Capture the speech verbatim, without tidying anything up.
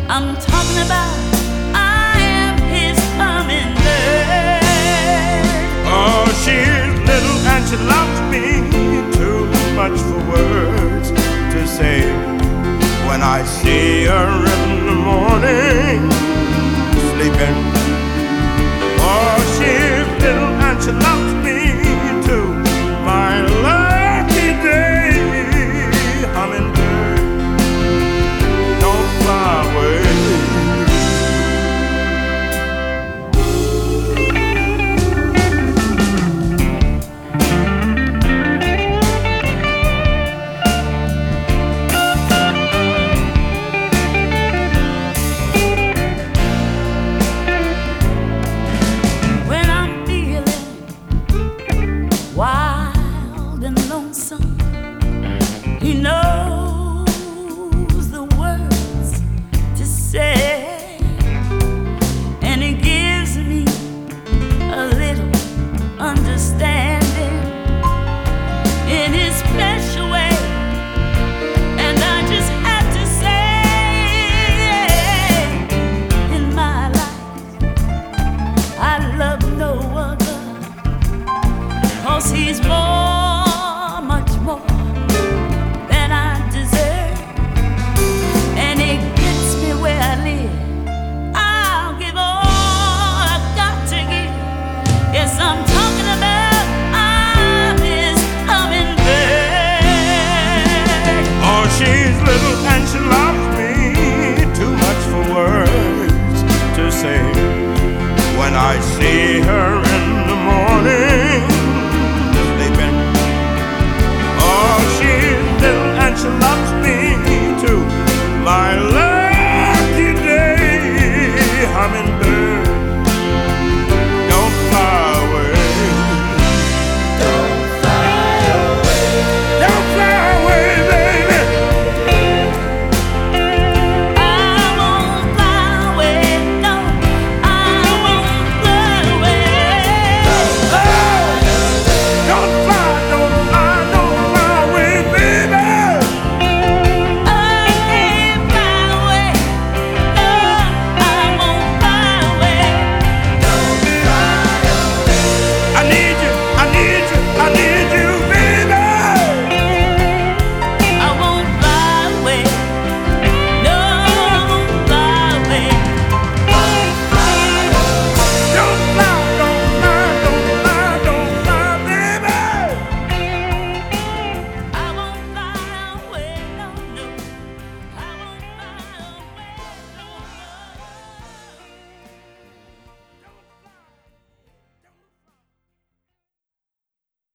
I'm talking about I am his hummingbird. Oh, she's little and she loves me too much for words to say. When I see her in the morning sleeping, oh, she's little and she loves me too. My lucky day, hummingbird, don't fly away. Wild and lonesome, he knows the words to say, and he gives me a little understanding in his special way. And I just have to say, in my life I love no other, 'cause he's more, much more than I deserve. And he gets me where I live. I'll give all I've got to give. Yes, I'm talking about I'm his hummingbird. Oh, she's little and she loves me too much for words to say. When I see her in the morning sleeping, oh, she's little and she loves me too. My